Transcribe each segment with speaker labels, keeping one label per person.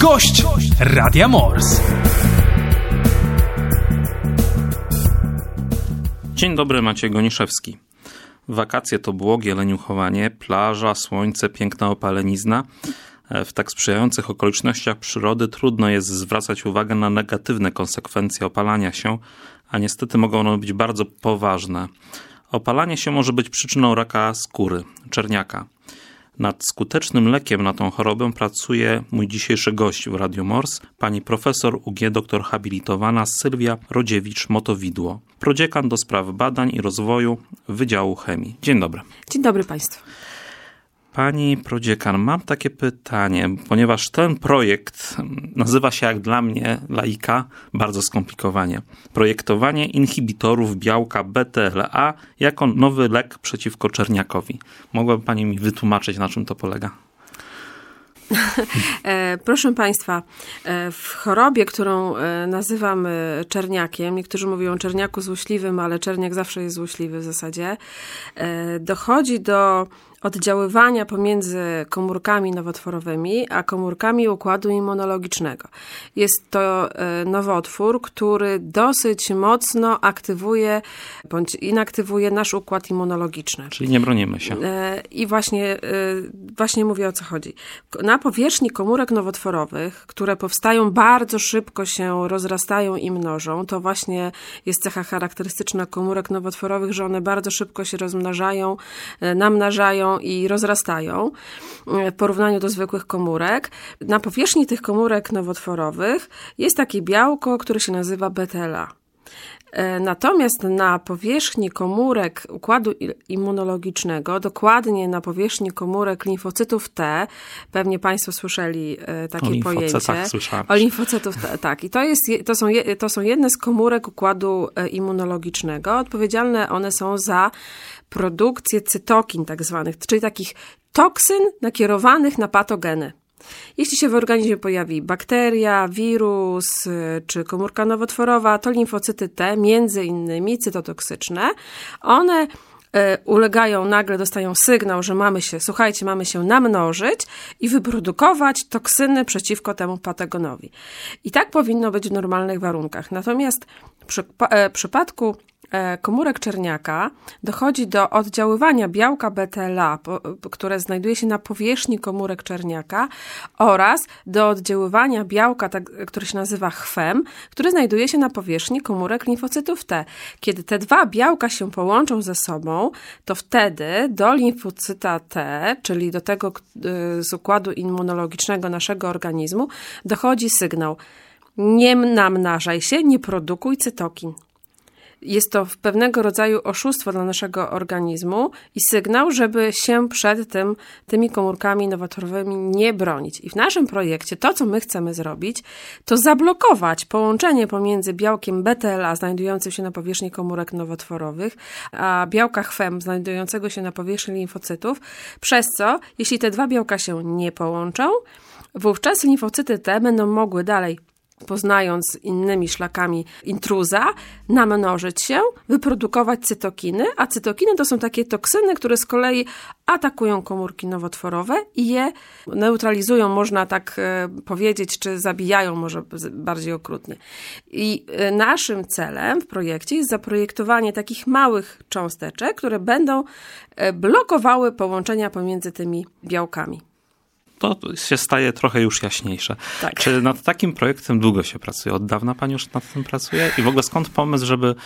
Speaker 1: Gość Radia Mors.
Speaker 2: Dzień dobry, Maciej Goniszewski. Wakacje to błogie leniuchowanie, plaża, słońce, piękna opalenizna. W tak sprzyjających okolicznościach przyrody trudno jest zwracać uwagę na negatywne konsekwencje opalania się, a niestety mogą one być bardzo poważne. Opalanie się może być przyczyną raka skóry, czerniaka. Nad skutecznym lekiem na tą chorobę pracuje mój dzisiejszy gość w Radiu Mors, pani profesor UG doktor habilitowana Sylwia Rodziewicz-Motowidło, prodziekan do spraw badań i rozwoju Wydziału Chemii. Dzień dobry.
Speaker 3: Dzień dobry Państwu.
Speaker 2: Pani prodziekan, mam takie pytanie, ponieważ ten projekt nazywa się jak dla mnie, laika, bardzo skomplikowanie. Projektowanie inhibitorów białka BTLA jako nowy lek przeciwko czerniakowi. Mogłaby Pani mi wytłumaczyć, na czym to polega?
Speaker 3: Proszę Państwa, w chorobie, którą nazywamy czerniakiem, niektórzy mówią o czerniaku złośliwym, ale czerniak zawsze jest złośliwy w zasadzie, dochodzi do oddziaływania pomiędzy komórkami nowotworowymi a komórkami układu immunologicznego. Jest to nowotwór, który dosyć mocno aktywuje bądź inaktywuje nasz układ immunologiczny.
Speaker 2: Czyli nie bronimy się.
Speaker 3: I właśnie mówię, o co chodzi. Na powierzchni komórek nowotworowych, które powstają bardzo szybko, się rozrastają i mnożą, to właśnie jest cecha charakterystyczna komórek nowotworowych, że one bardzo szybko się rozmnażają, namnażają i rozrastają w porównaniu do zwykłych komórek. Na powierzchni tych komórek nowotworowych jest takie białko, które się nazywa BTLA. Natomiast na powierzchni komórek układu immunologicznego, dokładnie na powierzchni komórek limfocytów T, pewnie Państwo słyszeli takie pojęcie. O limfocytów T, tak. I to są jedne z komórek układu immunologicznego. Odpowiedzialne one są za produkcję cytokin tak zwanych, czyli takich toksyn nakierowanych na patogeny. Jeśli się w organizmie pojawi bakteria, wirus czy komórka nowotworowa, to limfocyty T, między innymi cytotoksyczne, one ulegają, nagle dostają sygnał, że mamy się namnożyć i wyprodukować toksyny przeciwko temu patogonowi. I tak powinno być w normalnych warunkach. Natomiast w przypadku komórek czerniaka dochodzi do oddziaływania białka BTLA, które znajduje się na powierzchni komórek czerniaka, oraz do oddziaływania białka, które się nazywa HWEM, które znajduje się na powierzchni komórek limfocytów T. Kiedy te dwa białka się połączą ze sobą, to wtedy do limfocyta T, czyli do tego z układu immunologicznego naszego organizmu, dochodzi sygnał: nie namnażaj się, nie produkuj cytokin. Jest to pewnego rodzaju oszustwo dla naszego organizmu i sygnał, żeby się przed tymi komórkami nowotworowymi nie bronić. I w naszym projekcie to, co my chcemy zrobić, to zablokować połączenie pomiędzy białkiem BTLA znajdującym się na powierzchni komórek nowotworowych, a białka HWEM znajdującego się na powierzchni limfocytów, przez co, jeśli te dwa białka się nie połączą, wówczas limfocyty T będą mogły dalej, poznając innymi szlakami intruza, namnożyć się, wyprodukować cytokiny, a cytokiny to są takie toksyny, które z kolei atakują komórki nowotworowe i je neutralizują, można tak powiedzieć, czy zabijają, może bardziej okrutnie. I naszym celem w projekcie jest zaprojektowanie takich małych cząsteczek, które będą blokowały połączenia pomiędzy tymi białkami.
Speaker 2: To się staje trochę już jaśniejsze.
Speaker 3: Tak.
Speaker 2: Czy nad takim projektem długo się pracuje? Od dawna Pani już nad tym pracuje? I w ogóle skąd pomysł,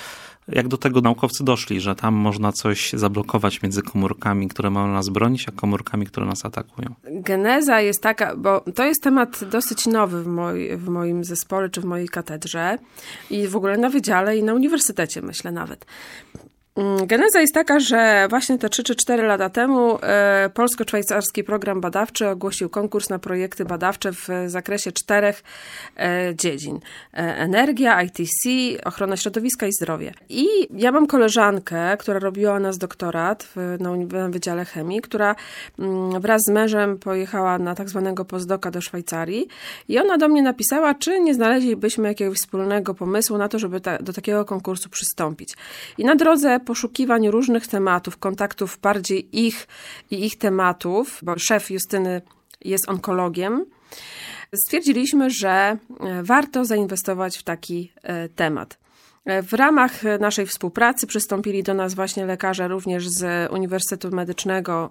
Speaker 2: jak do tego naukowcy doszli, że tam można coś zablokować między komórkami, które mają nas bronić, a komórkami, które nas atakują?
Speaker 3: Geneza jest taka, bo to jest temat dosyć nowy w moim zespole, czy w mojej katedrze i w ogóle na wydziale i na uniwersytecie, myślę nawet. Geneza jest taka, że właśnie te 3 czy 4 lata temu polsko-szwajcarski program badawczy ogłosił konkurs na projekty badawcze w zakresie 4 dziedzin. Energia, ITC, ochrona środowiska i zdrowie. I ja mam koleżankę, która robiła u nas doktorat na Wydziale Chemii, która wraz z mężem pojechała na tak zwanego postdoka do Szwajcarii i ona do mnie napisała, czy nie znaleźlibyśmy jakiegoś wspólnego pomysłu na to, żeby do takiego konkursu przystąpić. I na drodze poszukiwań różnych tematów, kontaktów bardziej ich tematów, bo szef Justyny jest onkologiem, stwierdziliśmy, że warto zainwestować w taki temat. W ramach naszej współpracy przystąpili do nas właśnie lekarze również z Uniwersytetu Medycznego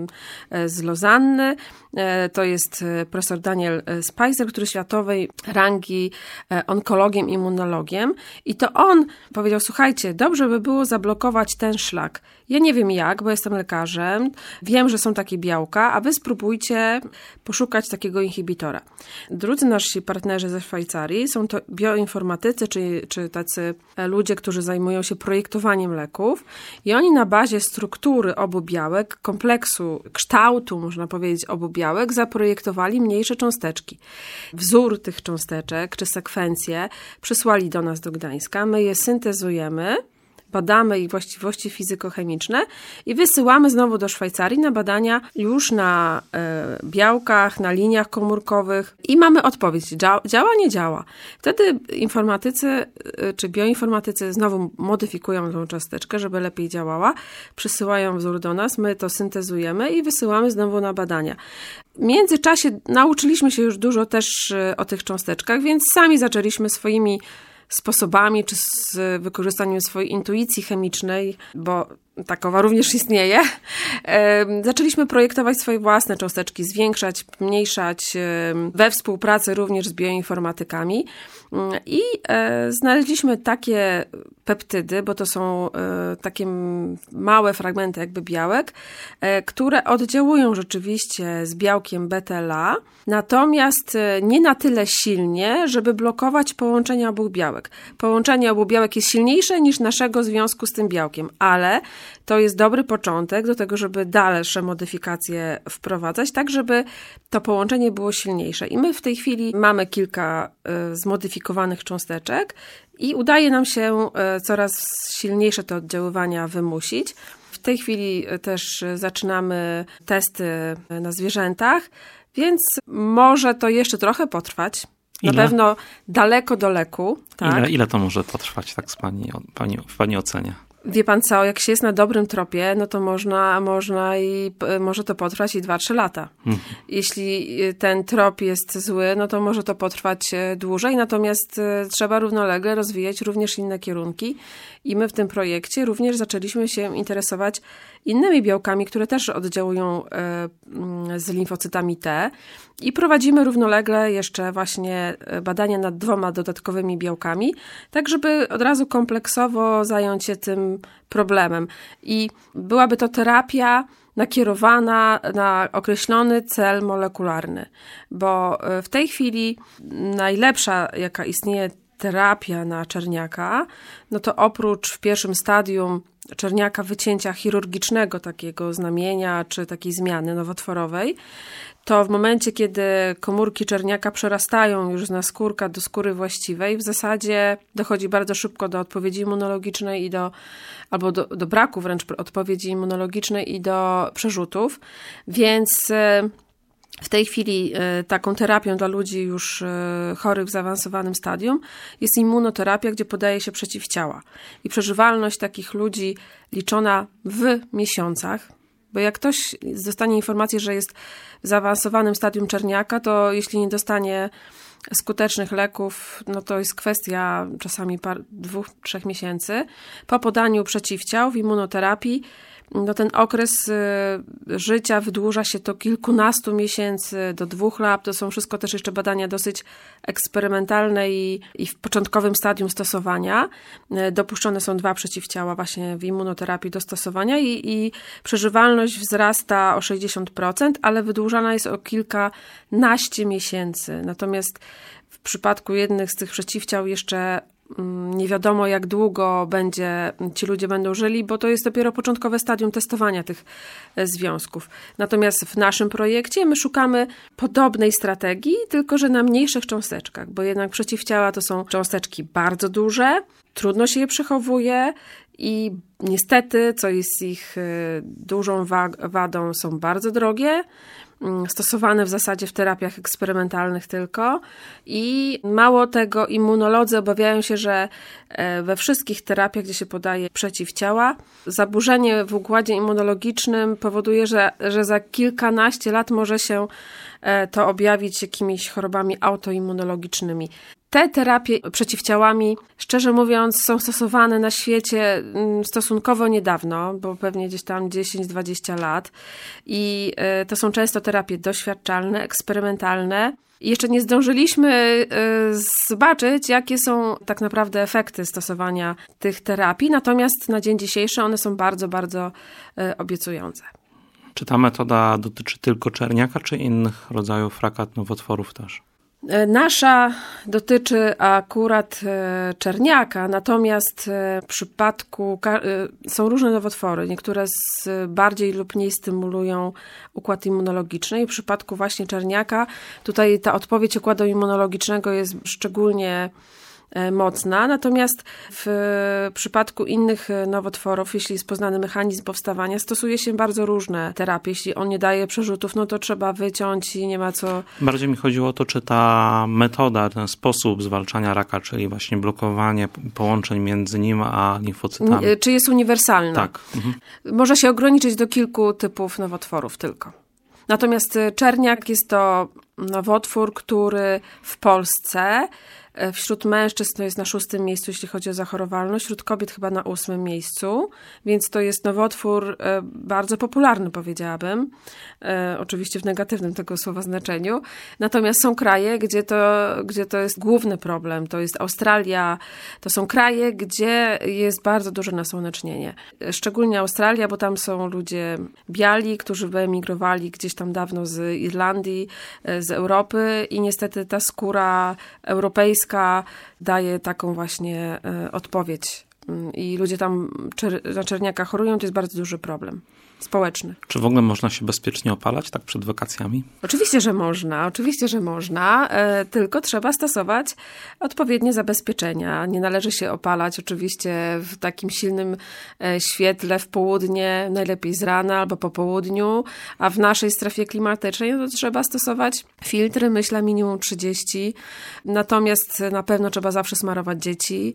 Speaker 3: z Lozanny. To jest profesor Daniel Spicer, który światowej rangi onkologiem, immunologiem. I to on powiedział, słuchajcie, dobrze by było zablokować ten szlak. Ja nie wiem jak, bo jestem lekarzem, wiem, że są takie białka, a wy spróbujcie poszukać takiego inhibitora. Drudzy nasi partnerzy ze Szwajcarii są to bioinformatycy, czy tacy ludzie, którzy zajmują się projektowaniem leków i oni na bazie struktury obu białek, kompleksu, kształtu, można powiedzieć, obu białek, zaprojektowali mniejsze cząsteczki. Wzór tych cząsteczek, czy sekwencje przysłali do nas do Gdańska, my je syntezujemy, badamy ich właściwości fizykochemiczne i wysyłamy znowu do Szwajcarii na badania już na białkach, na liniach komórkowych i mamy odpowiedź, działa, nie działa. Wtedy informatycy czy bioinformatycy znowu modyfikują tą cząsteczkę, żeby lepiej działała, przysyłają wzór do nas, my to syntezujemy i wysyłamy znowu na badania. W międzyczasie nauczyliśmy się już dużo też o tych cząsteczkach, więc sami zaczęliśmy swoimi sposobami, czy z wykorzystaniem swojej intuicji chemicznej, bo takowa również istnieje, zaczęliśmy projektować swoje własne cząsteczki, zwiększać, mniejszać we współpracy również z bioinformatykami i znaleźliśmy takie peptydy, bo to są takie małe fragmenty jakby białek, które oddziałują rzeczywiście z białkiem beta-la, natomiast nie na tyle silnie, żeby blokować połączenia obu białek. Połączenie obu białek jest silniejsze niż naszego związku z tym białkiem, ale to jest dobry początek do tego, żeby dalsze modyfikacje wprowadzać, tak żeby to połączenie było silniejsze. I my w tej chwili mamy kilka zmodyfikowanych cząsteczek i udaje nam się coraz silniejsze te oddziaływania wymusić. W tej chwili też zaczynamy testy na zwierzętach, więc może to jeszcze trochę potrwać. Na pewno daleko do leku. Tak?
Speaker 2: Ile to może potrwać, tak w pani ocenie?
Speaker 3: Wie pan co, jak się jest na dobrym tropie, no to może to potrwać i 2-3 lata. Jeśli ten trop jest zły, no to może to potrwać dłużej, natomiast trzeba równolegle rozwijać również inne kierunki i my w tym projekcie również zaczęliśmy się interesować innymi białkami, które też oddziałują z limfocytami T i prowadzimy równolegle jeszcze właśnie badania nad 2 dodatkowymi białkami, tak żeby od razu kompleksowo zająć się tym problemem. I byłaby to terapia nakierowana na określony cel molekularny, bo w tej chwili najlepsza, jaka istnieje terapia na czerniaka, no to oprócz w pierwszym stadium czerniaka wycięcia chirurgicznego takiego znamienia czy takiej zmiany nowotworowej, to w momencie, kiedy komórki czerniaka przerastają już z naskórka do skóry właściwej, w zasadzie dochodzi bardzo szybko do odpowiedzi immunologicznej albo do braku wręcz odpowiedzi immunologicznej i do przerzutów, więc w tej chwili taką terapią dla ludzi już chorych w zaawansowanym stadium jest immunoterapia, gdzie podaje się przeciwciała. I przeżywalność takich ludzi liczona w miesiącach, bo jak ktoś dostanie informację, że jest w zaawansowanym stadium czerniaka, to jeśli nie dostanie skutecznych leków, no to jest kwestia czasami 2-3 miesięcy. Po podaniu przeciwciał w immunoterapii, no ten okres życia wydłuża się do kilkunastu miesięcy, do 2 lat. To są wszystko też jeszcze badania dosyć eksperymentalne i w początkowym stadium stosowania. Dopuszczone są 2 przeciwciała właśnie w immunoterapii do stosowania i przeżywalność wzrasta o 60%, ale wydłużana jest o kilkanaście miesięcy. Natomiast w przypadku jednych z tych przeciwciał jeszcze nie wiadomo, jak długo ci ludzie będą żyli, bo to jest dopiero początkowe stadium testowania tych związków. Natomiast w naszym projekcie my szukamy podobnej strategii, tylko że na mniejszych cząsteczkach, bo jednak przeciwciała to są cząsteczki bardzo duże, trudno się je przechowuje i niestety, co jest ich dużą wadą, są bardzo drogie, stosowane w zasadzie w terapiach eksperymentalnych tylko i mało tego, immunolodzy obawiają się, że we wszystkich terapiach, gdzie się podaje przeciwciała, zaburzenie w układzie immunologicznym powoduje, że za kilkanaście lat może się to objawić jakimiś chorobami autoimmunologicznymi. Te terapie przeciwciałami, szczerze mówiąc, są stosowane na świecie stosunkowo niedawno, bo pewnie gdzieś tam 10-20 lat. I to są często terapie doświadczalne, eksperymentalne. I jeszcze nie zdążyliśmy zobaczyć, jakie są tak naprawdę efekty stosowania tych terapii, natomiast na dzień dzisiejszy one są bardzo, bardzo obiecujące.
Speaker 2: Czy ta metoda dotyczy tylko czerniaka, czy innych rodzajów raka nowotworów też?
Speaker 3: Nasza dotyczy akurat czerniaka, natomiast w przypadku są różne nowotwory. Niektóre bardziej lub mniej stymulują układ immunologiczny i w przypadku właśnie czerniaka tutaj ta odpowiedź układu immunologicznego jest szczególnie mocna, natomiast w przypadku innych nowotworów, jeśli jest poznany mechanizm powstawania, stosuje się bardzo różne terapie. Jeśli on nie daje przerzutów, no to trzeba wyciąć i nie ma co...
Speaker 2: Bardziej mi chodziło o to, czy ta metoda, ten sposób zwalczania raka, czyli właśnie blokowanie połączeń między nim a limfocytami.
Speaker 3: Czy jest uniwersalna?
Speaker 2: Tak.
Speaker 3: Może się ograniczyć do kilku typów nowotworów tylko. Natomiast czerniak jest to nowotwór, który w Polsce wśród mężczyzn to jest na 6. miejscu, jeśli chodzi o zachorowalność, wśród kobiet chyba na 8. miejscu, więc to jest nowotwór bardzo popularny, powiedziałabym. Oczywiście w negatywnym tego słowa znaczeniu. Natomiast są kraje, gdzie to jest główny problem. To jest Australia, to są kraje, gdzie jest bardzo duże nasłonecznienie. Szczególnie Australia, bo tam są ludzie biali, którzy wyemigrowali gdzieś tam dawno z Irlandii, z Europy i niestety ta skóra europejska daje taką właśnie odpowiedź. I ludzie tam na czerniaka chorują, to jest bardzo duży problem społeczny.
Speaker 2: Czy w ogóle można się bezpiecznie opalać tak przed wakacjami?
Speaker 3: Oczywiście, że można, tylko trzeba stosować odpowiednie zabezpieczenia. Nie należy się opalać oczywiście w takim silnym świetle w południe, najlepiej z rana albo po południu, a w naszej strefie klimatycznej to trzeba stosować filtry, myślę minimum 30. Natomiast na pewno trzeba zawsze smarować dzieci.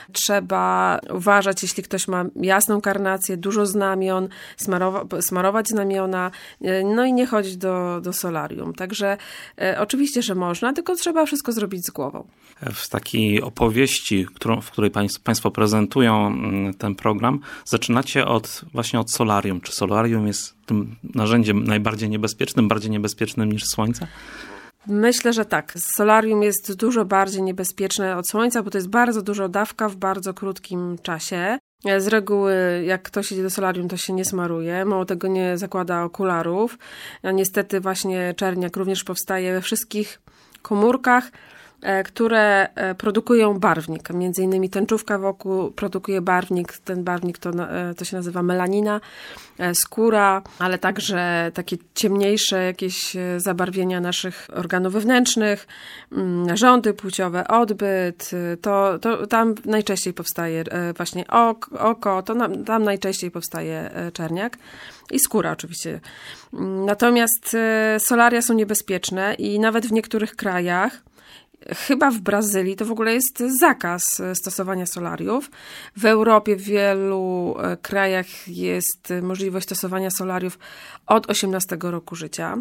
Speaker 3: Trzeba uważać, jeśli ktoś ma jasną karnację, dużo znamion, smarować znamiona, no i nie chodzić do solarium. Także oczywiście, że można, tylko trzeba wszystko zrobić z głową.
Speaker 2: W takiej opowieści, w której Państwo prezentują ten program, zaczynacie właśnie od solarium. Czy solarium jest tym narzędziem najbardziej niebezpiecznym, bardziej niebezpiecznym niż słońce?
Speaker 3: Myślę, że tak. Solarium jest dużo bardziej niebezpieczne od słońca, bo to jest bardzo dużo dawka w bardzo krótkim czasie. Z reguły, jak ktoś idzie do solarium, to się nie smaruje. Mało tego, nie zakłada okularów. A niestety właśnie czerniak również powstaje we wszystkich komórkach, które produkują barwnik. Między innymi tęczówka wokół produkuje barwnik. Ten barwnik to się nazywa melanina, skóra, ale także takie ciemniejsze jakieś zabarwienia naszych organów wewnętrznych, narządy płciowe, odbyt. To tam najczęściej powstaje właśnie oko, tam najczęściej powstaje czerniak. I skóra oczywiście. Natomiast solaria są niebezpieczne i nawet w niektórych krajach, chyba w Brazylii, to w ogóle jest zakaz stosowania solariów. W Europie w wielu krajach jest możliwość stosowania solariów od 18 roku życia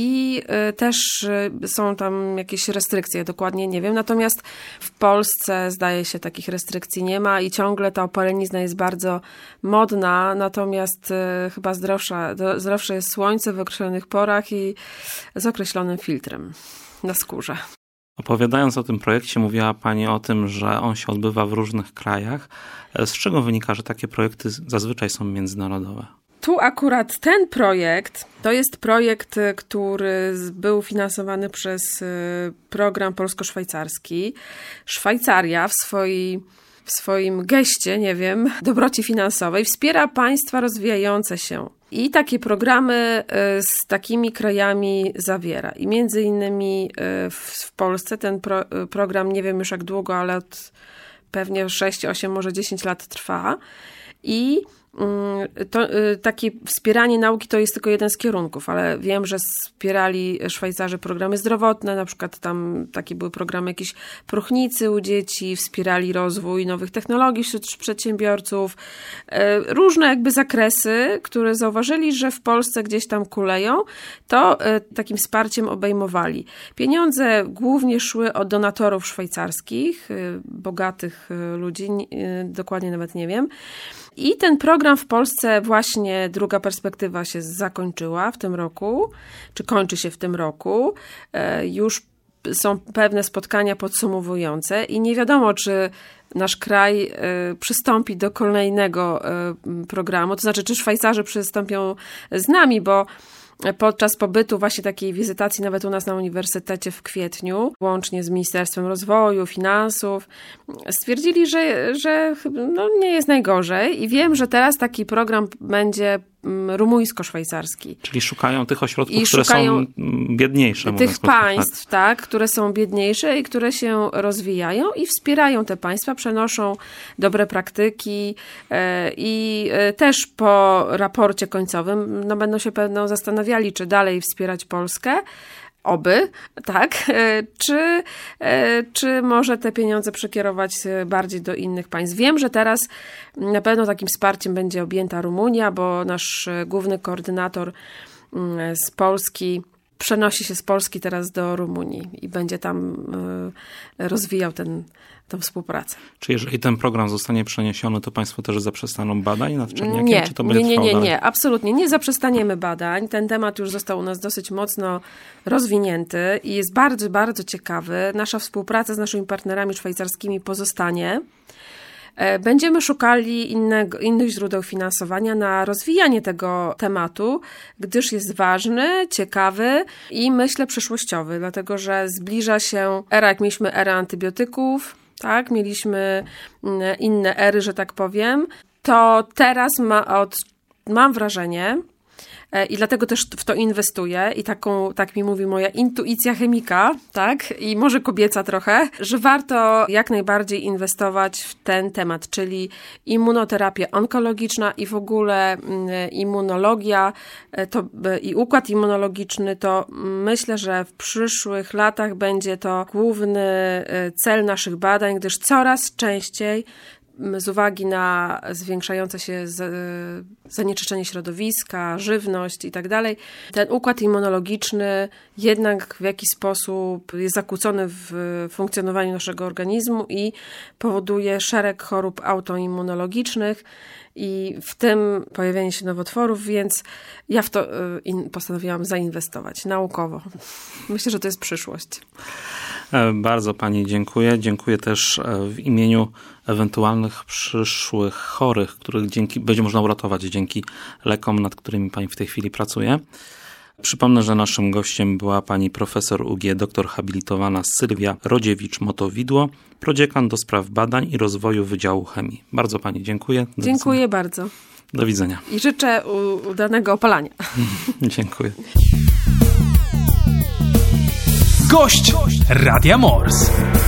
Speaker 3: i też są tam jakieś restrykcje, dokładnie nie wiem. Natomiast w Polsce zdaje się takich restrykcji nie ma i ciągle ta opalenizna jest bardzo modna, natomiast chyba zdrowsze jest słońce w określonych porach i z określonym filtrem na skórze.
Speaker 2: Opowiadając o tym projekcie, mówiła Pani o tym, że on się odbywa w różnych krajach. Z czego wynika, że takie projekty zazwyczaj są międzynarodowe?
Speaker 3: Tu akurat ten projekt, to jest projekt, który był finansowany przez program polsko-szwajcarski. Szwajcaria w swoim geście, nie wiem, dobroci finansowej wspiera państwa rozwijające się. I takie programy z takimi krajami zawiera. I między innymi w Polsce ten program, nie wiem już jak długo, ale od pewnie 6, 8, może 10 lat trwa. I takie wspieranie nauki to jest tylko jeden z kierunków, ale wiem, że wspierali Szwajcarzy programy zdrowotne, na przykład tam takie były programy jakieś próchnicy u dzieci, wspierali rozwój nowych technologii wśród przedsiębiorców, różne jakby zakresy, które zauważyli, że w Polsce gdzieś tam kuleją, to takim wsparciem obejmowali. Pieniądze głównie szły od donatorów szwajcarskich, bogatych ludzi, dokładnie nawet nie wiem. I ten program w Polsce właśnie druga perspektywa się zakończyła w tym roku, czy kończy się w tym roku. Już są pewne spotkania podsumowujące i nie wiadomo, czy nasz kraj przystąpi do kolejnego programu, to znaczy, czy Szwajcarzy przystąpią z nami, bo podczas pobytu właśnie takiej wizytacji nawet u nas na uniwersytecie w kwietniu, łącznie z Ministerstwem Rozwoju, Finansów, stwierdzili, że nie jest najgorzej i wiem, że teraz taki program będzie rumuńsko-szwajcarski.
Speaker 2: Czyli szukają tych ośrodków, które są biedniejsze.
Speaker 3: Tych państw, tak, które są biedniejsze i które się rozwijają i wspierają te państwa, przenoszą dobre praktyki i też po raporcie końcowym będą się pewno zastanawiali, czy dalej wspierać Polskę, tak, czy może te pieniądze przekierować bardziej do innych państw. Wiem, że teraz na pewno takim wsparciem będzie objęta Rumunia, bo nasz główny koordynator z Polski przenosi się z Polski teraz do Rumunii i będzie tam rozwijał tę współpracę.
Speaker 2: Czy jeżeli ten program zostanie przeniesiony, to państwo też zaprzestaną badań nad Czerniakiem? Czy to będzie
Speaker 3: nie, absolutnie. Nie zaprzestaniemy badań. Ten temat już został u nas dosyć mocno rozwinięty i jest bardzo, bardzo ciekawy. Nasza współpraca z naszymi partnerami szwajcarskimi pozostanie. Będziemy szukali innych źródeł finansowania na rozwijanie tego tematu, gdyż jest ważny, ciekawy i myślę przyszłościowy, dlatego że zbliża się era, jak mieliśmy erę antybiotyków, tak, mieliśmy inne ery, że tak powiem, to teraz mam wrażenie, i dlatego też w to inwestuję i tak mi mówi moja intuicja chemika, tak, i może kobieca trochę, że warto jak najbardziej inwestować w ten temat, czyli immunoterapia onkologiczna i w ogóle immunologia i układ immunologiczny, to myślę, że w przyszłych latach będzie to główny cel naszych badań, gdyż coraz częściej z uwagi na zwiększające się zanieczyszczenie środowiska, żywność i tak dalej, ten układ immunologiczny jednak w jakiś sposób jest zakłócony w funkcjonowaniu naszego organizmu i powoduje szereg chorób autoimmunologicznych i w tym pojawianie się nowotworów, więc ja w to postanowiłam zainwestować naukowo. Myślę, że to jest przyszłość.
Speaker 2: Bardzo pani dziękuję. Dziękuję też w imieniu ewentualnych przyszłych chorych, których będzie można uratować dzięki lekom, nad którymi pani w tej chwili pracuje. Przypomnę, że naszym gościem była pani profesor UG, doktor habilitowana Sylwia Rodziewicz-Motowidło, prodziekan do spraw badań i rozwoju Wydziału Chemii. Bardzo pani dziękuję.
Speaker 3: Dziękuję bardzo.
Speaker 2: Do widzenia.
Speaker 3: I życzę udanego opalania.
Speaker 2: Dziękuję.
Speaker 1: Gość Radia Mors.